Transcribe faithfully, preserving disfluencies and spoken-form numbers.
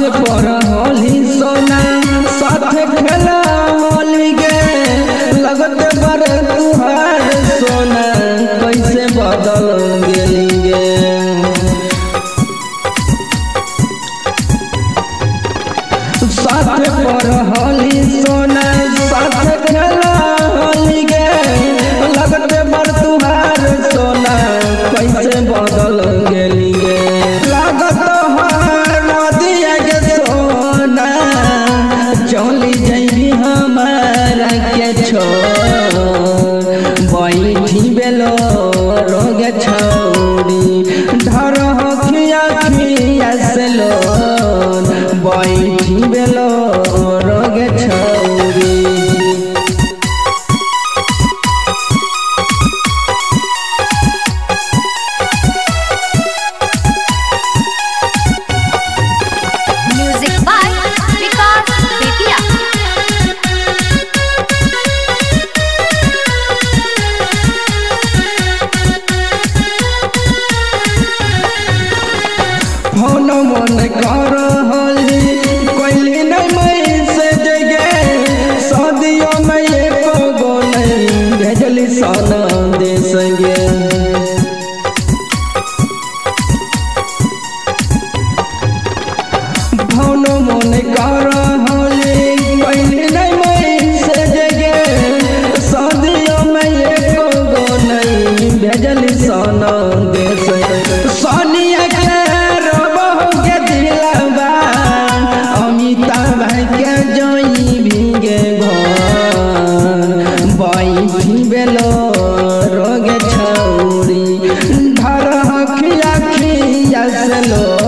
पर होली सोना साथ खेला होली गे लगते बर तुहार सोना कैसे बदल गेली गे साथ पर होली सोना साथ खेला होली गे लगते बर तुहार सोना कैसे बदल गेली गे लागत नदिया के सोना चली जाइबी हमारा के छोड़ बैठी बेलो रोग छौरी धर खिया खिया से लो बैठी बेलो रोग छौरी फोन मन कर होली कोइली नहीं मई से जगे शादियों में एको गो नहीं भेजली साना दे संगे फोन मन कर होली कोइली नहीं मई से जगे शादियों में एको गो नहीं भेजली साना दे संगे सोनिया के के जोई भीगे घर बैठी बेलो रोग छौरी धर खिया खिया से लो